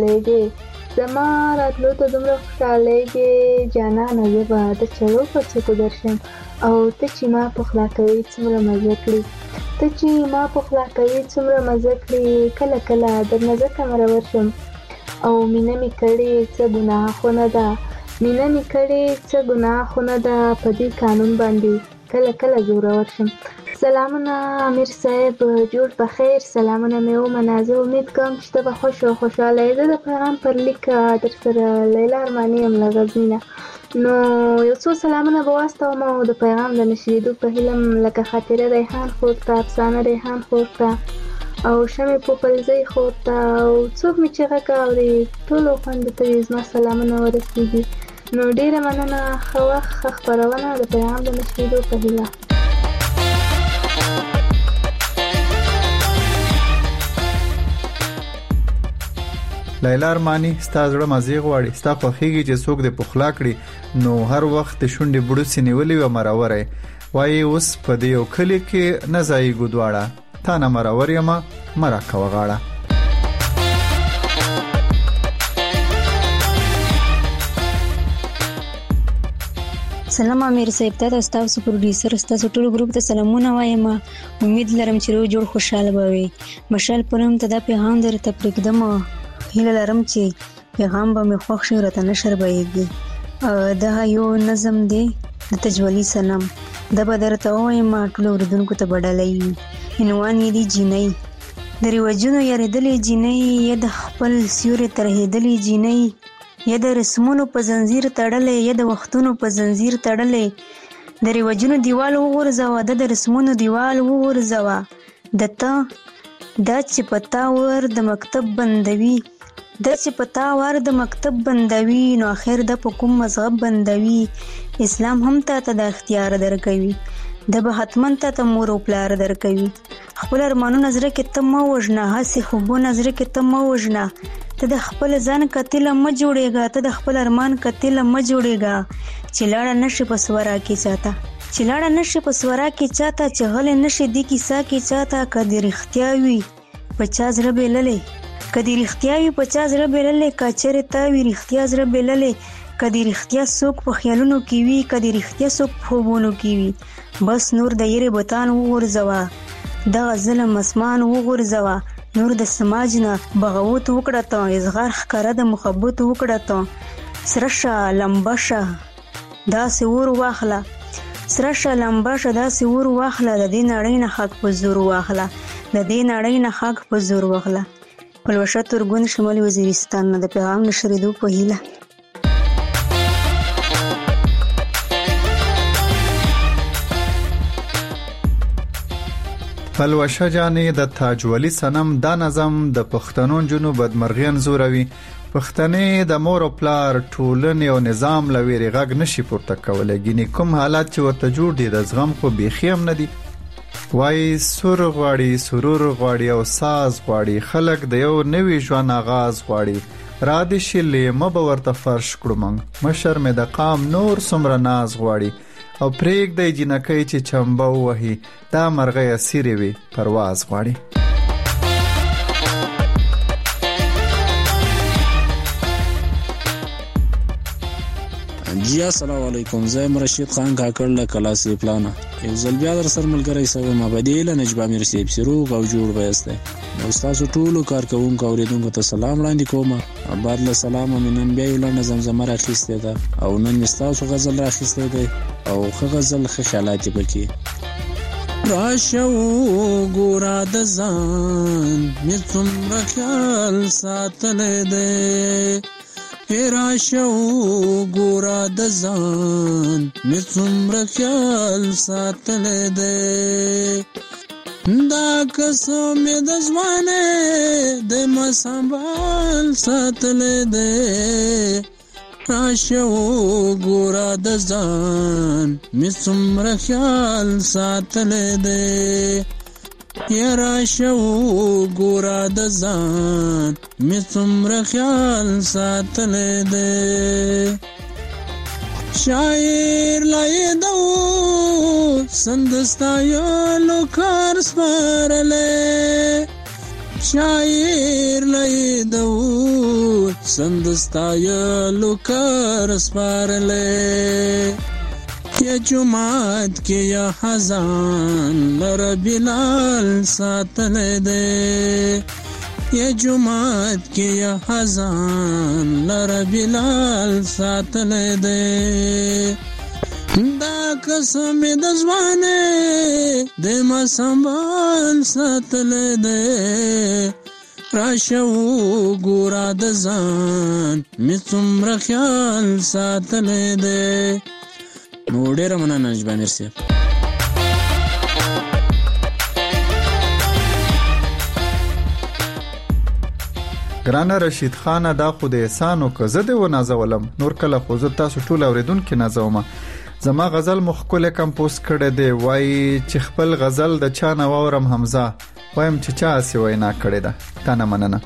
خوشالېږي جانانه زه به د چلو په څوکو درشم او ته چې ما پخلا کوي څومره مزه کړي کله کله درنه ځکه مرور شم او مینه مې کړې څه ګناه خو نه ده په دې قانون باندې کله زورور شم سلامونه امیر صاحب جوړ په خیر سلامونه مې ومنازه امید کوم چې ته به خوشاله یې زه د پیغام پر لیک در سره لیلا ارماني یم له غزني نو یو څو سلامونه به واستوم او د پیغام د نشریدو په هیله لکه خاطره ریحان خور ته افسانه ریحان خور ته او شمې پوپلزۍ خور ته او څوک مې چې غږ اوري ټولو خویندو ته یې زما سلامونه ورسېږي. نو ډېره مننه. ښه وخت، ښه خپرونه د پیغام د نشریدو په هیله. لیلا ارمانی، ستا زړه مزې غواړي، ستا خوښیږي چې څوک دې پخلا کړي، نو هر وخت د شونډې بړوسې نیولې وي مراوری وایي اوس په دې یو کلي کې نه ځایږو دواړه، تا نه مراور یمه مه راکوه غاړه. سلام امیر صاحب، ته ستاسو پروډوسر ستاسو ټول ګروپ ته سلامونه وایم. امید لرم چې روغ جوړ خوشاله به وي. مشال پرم ته دا پیغام درته پرېږدم، هیله لرم چې پیغام به مې خوښ شي، راته نشر به یې. دا یو نظم دی د تجولی سنم، دا به درته ووایم ټولو اورېدونکو ته به ډالۍ وي. عنوان یې دی جینۍ. د رواجونو یارېدلې جینۍ، یا د خپل سیوري ترهېدلې جینۍ، یا د رسمونو په زنځیر تړلې، یا د وختونو په زنځیر تړلې. د رواجونو دیوال وغورځوه، د رسمونو دیوال وغورځوه. د ته دا چې پتا ور د مکتب بندوي، دا چې پتا ور د مکتب بندوي، نو اخر د په کوم مذهب بندوي. اسلام هم ته د اختیار درکوي، د به حتمن ته مور او پلار درکوي. خپل ارمانونه زړه کې ته مه وژنه، هسې خوبونه زړه کې ته مه وژنه. ته د خپل ځان قتل مه جوړېږه، ته د خپل ارمان قتل مه جوړېږه. چې لاړه نشي په سورا کې چاته، چې لاړه نشي په سورا کې چاته، چې غلې نشي دې کیسه کې چاته. که دې رښتیا وي په چا زړه بېللې، که دې رښتیا وي په چا زړه بېللې، که چېرې تا وي رښتیا زړه بېللې. که دې رښتیا څوک په خیالونو کې وي، که دې رښتیا څوک په خوبونو کې وي. بس نور د یېرې بتان وغورځوه، دغه ظلم اسمان وغورځوه. نور د سماج نه بغاوت وکړه ته، اظهار ښکاره د محبت وکړه ته. سره شه لمبه شه داسې ور واخله، سره شه لمبه شه داسې ور واخله. د دې نړۍ نه حق په زور واخله، د دې نړۍ نه حق په زور واخله. پلوشه ترګون، شمالي وزیرستان نه د پیغام نشریدو په هیله. پلوشه جانې د تاجولی سنم، دا نظم د پښتنو جنو بدمرغي انځوروي. پښتنې د مور او پلار ټولنې او نظام لويري غږ نشي پورته کولای، ګینه کوم حالات چې ورته جوړ دي د زغم خو بيخي هم نه دي. وای سور غواړي، سرور غواړي او ساز غواړي، خلک د یو نوې ژوند آغاز غواړي. را دي شلې مبه ورته فرش کړو مونږ، مشر مې د قام نور څومره ناز غواړي. او پریک د جنکې چې چمبه وهي، دا مرغه اسیری وي پرواز غواړي. جی السلام علیکم، زه رشید خان کاکړ له کلاسې پلانه یو ځل بیا در سره ملګری سوم. بدیل نجيب امیر صاحب سروغ او جوړ وایسته. نو تاسو ټولو کارکونکو اوریدونکو ته سلام وړاندې کوم. بعد له سلام منن بیا یو لنډه زمزمه راخیسته ده او نن مستاسو غزل راخیسته ده او خه غزل خه خیالات پکې. راشو ګورا د ځان مې څومره خیال ساتلې ده، راشو ګورا د ځان مې څومره خیال ساتلې ده. دا قسم د ځوانه د ما سنبال ساتلې ده. راشو ګورا د ځان مې څومره خیال ساتلې ده. یا راشو ګورا د ځان مې څومره خیال ساتلې ده. شاعر لای دو سندستا یو کار سپارلې، شاعر لای دو سندستا یو کار سپارلې. یا جماعت کې یا حزان لر بلال ساتلې ده، یا جماعت کې یا حزان لر بلال ساتلې ده. دا قسم د ځوانه د ما سنبال ساتلې ده. راشو ګورا د ځان مې څومره خیال ساتلې ده. نو ډیره مننه نجيب امیر صاحب. ګرانه رشید خان دا خو د احسانو که زه د ونازولم نور کله خو زه تاسو ټول اوریدونکو نازوم. زما غزل مخکله کمپوز کړه دی وای چې خپل غزل د چا نه وورم حمزه وایم چې چا سی وینا کړی ده تا نه مننه.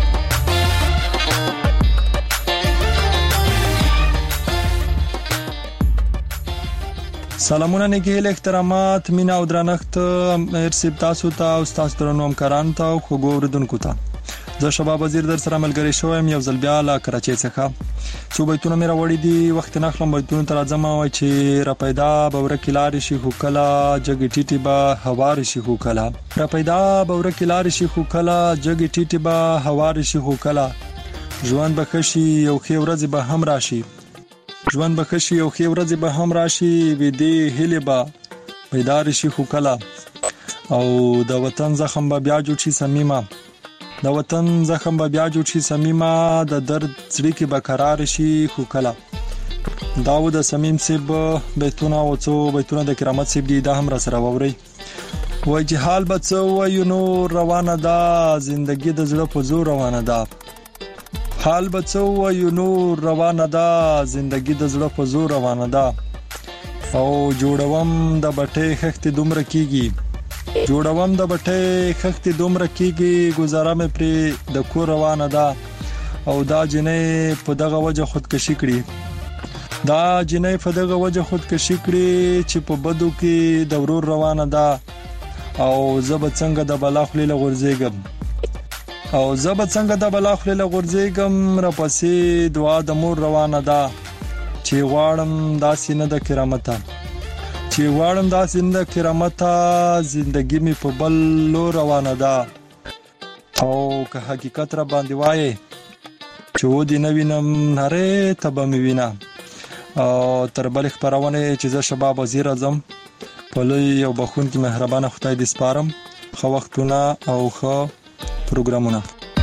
سلامونه نیکی احترامات مینا او درنښت مرسی تاسو ته او تاسو درنو همکارانو ته او خوږو اوریدونکو ته. زه شباب وزیر در سره ملګری شوم یو ځل بیا له کراچۍ څخه. څو بیتونه مې راوړي دي وخت نه خلم بیتونه تر ځم وای چې را پیدا بورکی لارې شي خو کلا جګ ټیټي با هوار شي خو کلا را پیدا بورکی لارې شي خو کلا جګ ټیټي با هوار شي خو کلا ژوند بخشي یو خې ورځ به هم راشي ژوند بخشي یو خې ورځ به هم راشي وې دې هلي با پیدا شي خو کلا او د وطن زخم به بیا جوړ شي سمیمه د وطن زخم به بیا جوړ شي سمیمه د درد زړه کې به قرار شي خو کلا. داود سمیم سیب بیتونه او څو بیتونه د کرامت سیب دی دا هم را سره ووري. وای چې حال به څو وای نو روانه ده زندگی د زړه په زور روانه ده حال به څو وای نو روانه ده زندگی د زړه په زور روانه ده او جوړوم د بټې خخت دومره کیږي جوړوم د بټې خخت دومره کیږي گزاره مې پر د کور روانه ده او دا جنې په دغه وجه خودکشي کړي دا جنې په دغه وجه خودکشي کړي چې په بدو کې د ورور روانه ده او زب څنګه د بلاخلي لغورځيګم او زب څنګه د بلاخلي لغورځيګم را پسې دعا د مور روانه ده چې غواړم داسې نه د کرامت چې غواړم دا زنده کرامت زندگی می په بل لور روانه ده او که حقیقت را باندې وایي چې و دې نوینم نره تبه می وینا او تر بل خبرونه چې ز شباب وزیر اعظم په لوی او بخون کې مهربانه خدای دې سپارم خو وختونه او خو پروګرامونه.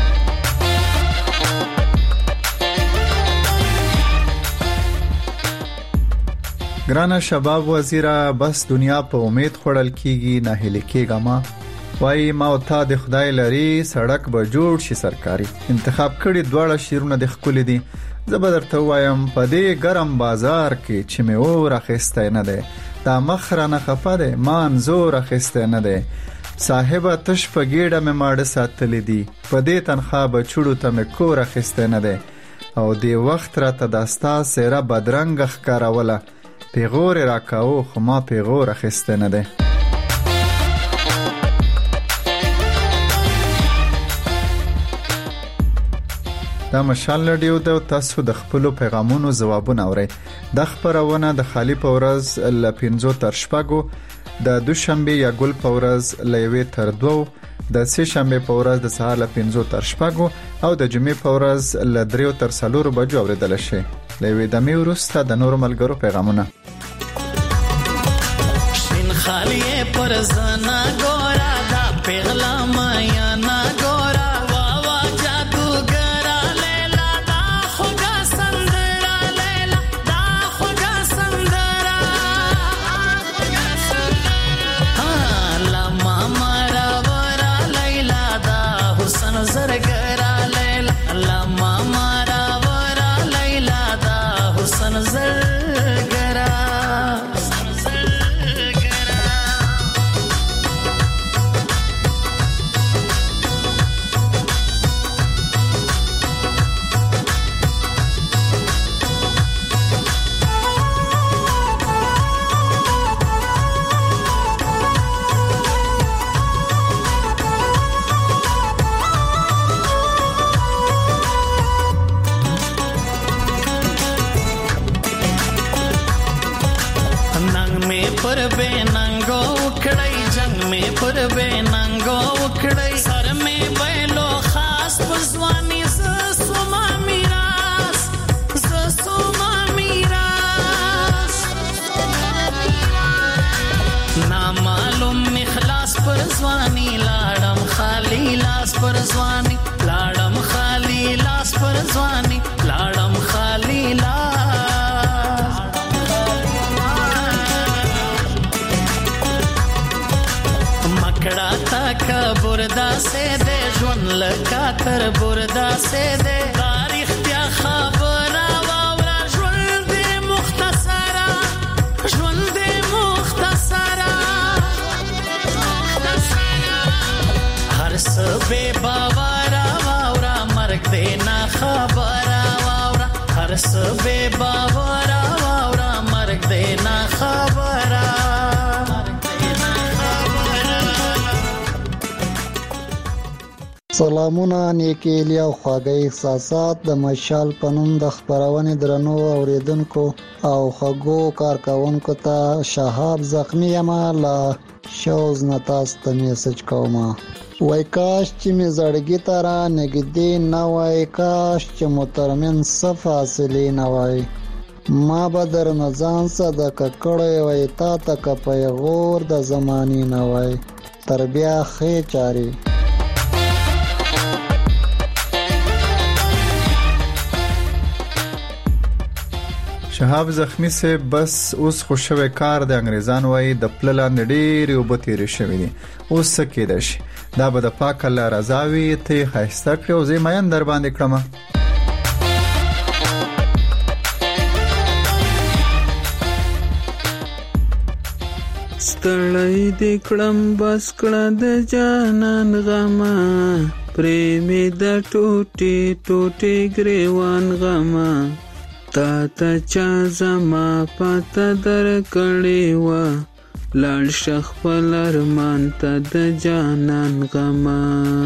ګرانه شباب وزیره بس دنیا په امید خړل کیږي نه هلي کېګه ما وای ما او تا د خدای لري سړک به جوړ شي سرکاري انتخاب کړي دواړه شیرونه د خپل دي زبردرته وایم په دې ګرم بازار کې چې مې اور اخیسته نه ده دا مخرانه خفه ده مان زور اخیسته نه ده صاحب تش په ګډه مې ماړه ساتلې دي په دې تنخوا به چړو ته مې کور اخیسته نه ده او دې وخت را ته داستا سره بدرنګ ښکاروله پیغور راکاو خو ما پیغور اخیسته نه ده. دا مشال رادیو د تاسو د خپل پیغامونو جوابونه اورئ. د خبرونه د خالی په ورځ ل 5 تر 6 د دوشنبه یا ګل په ورځ ل 1 تر 2 د سه شنبه په ورځ د سهار ل 5 تر 6 او د جمعې په ورځ ل 3 تر 4 بجو اوریدل شي. لوي د مې ورسته د نور ملګرو پیغامونه. شین خالی پر زنا ګورا دا پیغلا مایا نا ګورا وا وا جادوګرا لیلا دا خوګه سندرا لیلا دا خوګه سندرا لا ماما را ورا لیلا دا حسن زرګرا لیلا لا ماما زرګرا پر بے ننگو کړی جنگ میں پر بے ننگو کړی سر میں بیلو خاص پزوانی زسوما میراث نامعلوم اخلاص پر ځواني لاړم خالی لاس پر ځواني لاړم خالی لاس پر ځواني لاړم خالی لاس مکړه تا کبر دا سه دې ژوند لکا تر بردا سے دے تاریخ بیا خبره واورا ژوند دې مختصره هر څه بے باورا واورا مرګ دې نه خبره واورا هر څه بے باورا واورا مرګ دې نه خبره سلامونه نیکی لیا خواږی احساسات د مشال پنوم د خبرونې درنو اوریدونکو او خغو کارکونکو ته شهاب زخمی یما لا شوز نتاس ته میسج کومه وای کاش چې می زړګی ترا نګدې نه وای کاش چې مترمن صفاصلې نه وای ما بدر نزان صدقه کړې وای تا تک پیغور د زمانی نه وای تربیه خې چاري شهاب زخمی سے بس اوس خوشوي کار د انګريزان وای د پلان ډېر یو بتیری شوی دي اوس سکه دشي دا به د پاک الله رضاوي ته خاصه کړو زې مېن در باندې کړم ستړی دې کړم بس کړه د جانان غما پرېمې د ټوټي ټوټي ګریوان غما تا ته چا زما پته در کړې وه لاړ شه خپل ارمان ته د جانان غما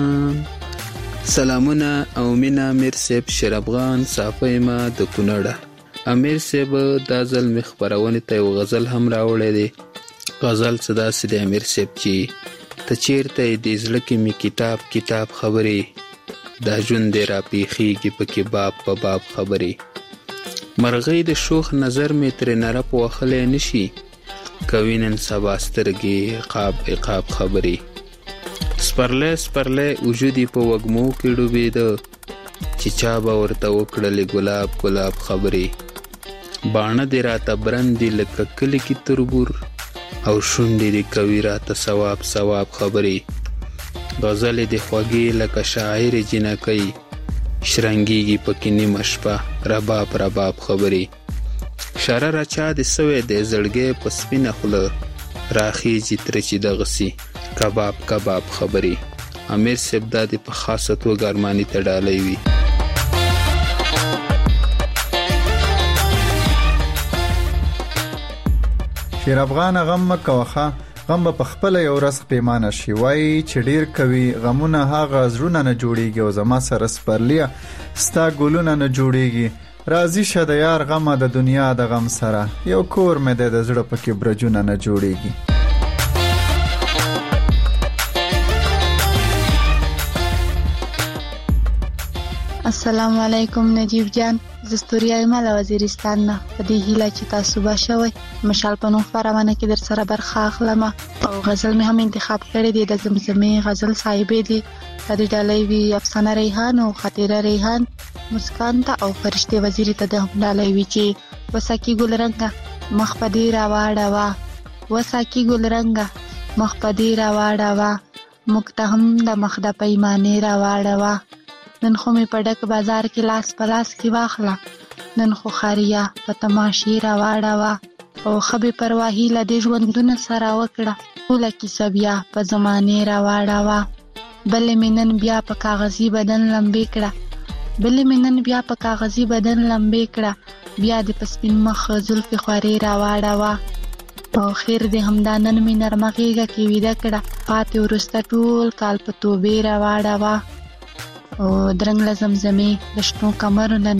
سلامونه او مینا امیر صاحب شیر افغان صافی ما د کونړه امیر صاحب دا ځل مې خپرونې ته یو غزل هم راوړی دی غزل څه داسې دی امیر صاحب چې ته چیرته یې دې زړه کې مې کتاب خبرې دا ژوند دی راپېښېږي پکې باب په باب خبرې مرغۍ د شوخ نظر مې ترې نره پوښلی نشي کوي نن سبا سترګې عقاب خبرې سپرلی وجود یې په وږمو کې ډوبېده چې چا به ورته وکړلې ګلاب خبرې باڼه دې راته برند دي لکه کلي کې تربور او شونډې دې کوي راته ثواب خبرې غزلې دې خوږې لکه شاعر جنکۍ شرنګيږي پکې نیمه شپه رباب خبرې شره راچا دې سوې دې زړګې په سپینه خوله راخیږي ترې چې دغسې کباب خبرې امیر صاحب دا دې په خاصه توګه ارماني ته ډالۍ وي شیر افغان غم مکوخه غم په خپل یو رس پیمانه شي وای چې ډیر کوي غمونه هغه زړونه نه جوړیږي او زما سره سپرلیا ستا ګلونه نه جوړیږي راضی شه د یار غمه د دنیا د غم سره یو کور مې د زړه پکې برجونه نه جوړیږي السلام علیکم نجیب جان زستوریای مال وزیرستان نه په دې هیله چې تاسو به شوي مشال په نوم خبرونه کې در سره برخه اخلم او غزل مې هم انتخاب کړی دی د زمزمې غزل صاحبې دی د ډالۍ وی افسانه ریحان او خاطره ریحان مسکان ته او فرشته وزیر ته د ډالۍ وی چې وساکی ګل رنگا مخ پدې را واړه وساکی ګل رنگا مخ پدې را واړه مکتهم د مخ د پیمانه را واړه نن خو می پډک بازار کې لاس پلاس کې واخلا نن خو خاریا په تماشې را واړه او خبي پرواهی ل دې ژوندونه سره وکړه ټول کی سبیا په زمانه را واړه بل منن بیا په کاغذي بدن لمبې کړه بیا د پسپین مخ زلفې خوري را واړه او خیر دې همدانن می نرمغېږه کې ویده کړه پاتې ورسته ټول کال په توبې را واړه او درنګ لزمزمې د شنو کمرونه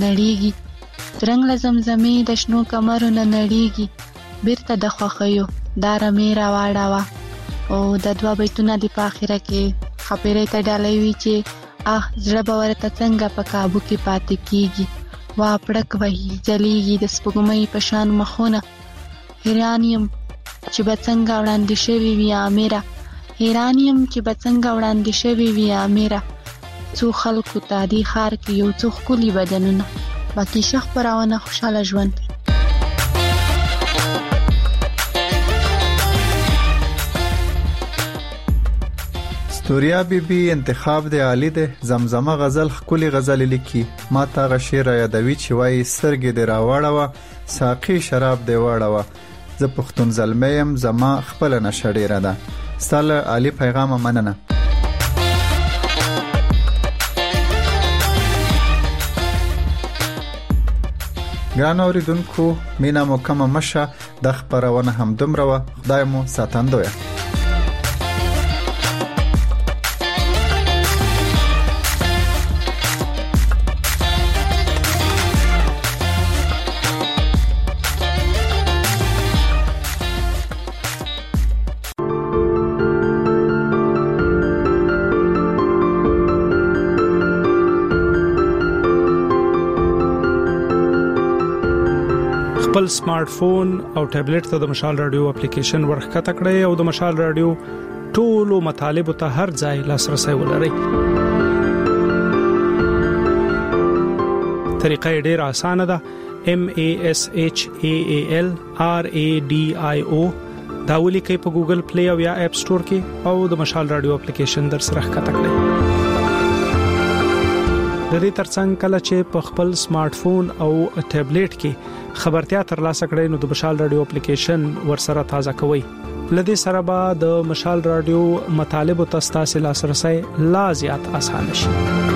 نړیږي بیرته د خوښیو دا رمې را واړه او د دوه بیتونه د په اخره کې خبرې ته ډالۍ وي چې زړه به ورته څنګه په کابو کې پاتې کیږي وا پړک وهي ځلیږي د سپوږمۍ په شان مخونه حیران یم چې به څنګه وړاندې شوي وي امیره څو خلکو ته دې ښار کې یو څو ښکلي بدنونه باقي ښه خپرونه خوشحاله ژوند ویکټوریا بیبي انتخاب دی عالی دی. زمزمه غزل خولي غزل لیکي. ما تا غشیر یادوي چې وای سرګې دی راوړاوه ساقي شراب دی واړاوه. زه پښتون زلمی يم زما خپل نشه ډیره ده. ستاله عالی پیغام مننه. ګران اوریدونکو مینا مو کومه مشه د خبرونه هم دومره و. خدای مو ساتندوی. خپل سمارټ فون او ټابلیټ ته د مشال رادیو اپلیکیشن ورخکته کړئ او د مشال رادیو ټولو مطالب ته هر ځای لاسرسي ولرئ. طریقه ډیره اسانه ده. MASHALRADIO دا ولیکئ په ګوګل پلی او یا اپ سٹور کې او د مشال رادیو اپلیکیشن در سره ښکته کړئ. د دې ترڅنګ کله چې په خپل سمارټ فون او ټابلیټ کې خبرتیا ترلاسه کړئ نو د مشال رادیو اپلیکیشن ورسره تازه کوئ. لدې سره به د مشال رادیو مطالب او تاسو لاسرسي لا زیات آسان شي.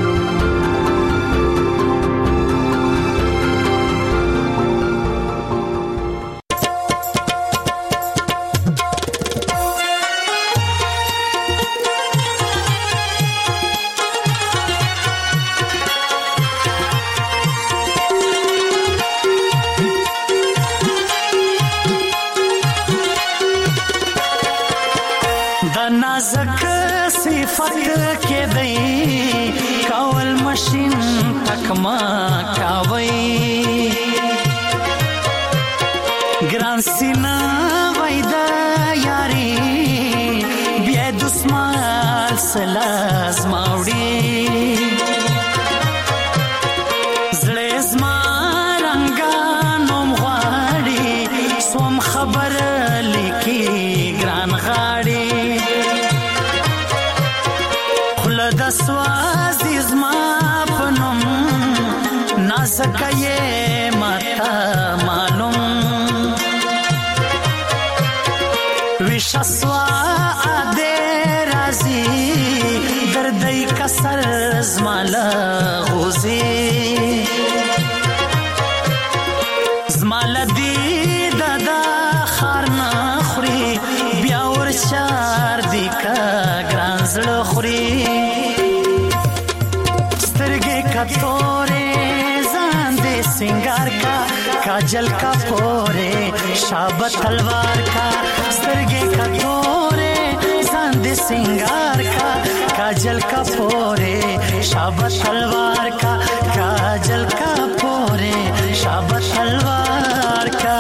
काजल का पोरे शाबत तलवार का सरगे का तोरे सांद सिंगार का काजल का पोरे शाबत तलवार का काजल का पोरे शाबत तलवार का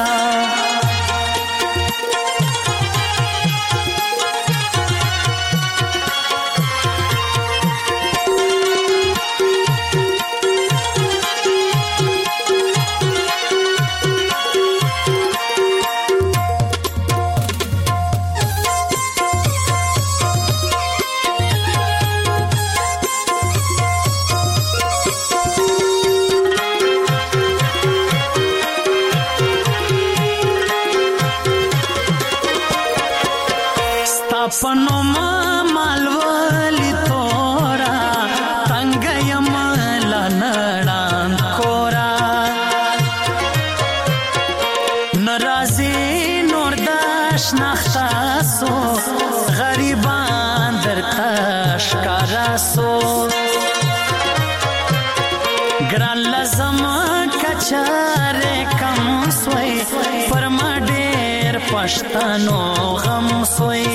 پښتنو غم سوی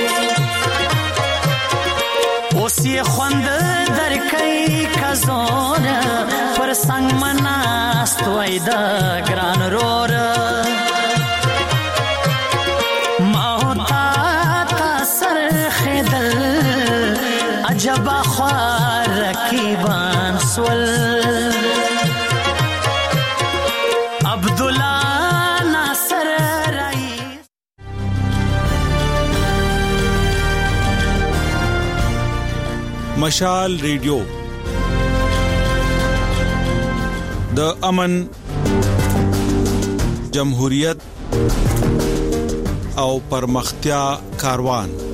اوس یې خوند درکې کزور پر څنګ مناست وای دا ګران رور ما هوتا تاسر خدل عجب خوار رکیبان سول عبد الله مشال ریډیو د امن، جمهوریت او پرمختیا کاروان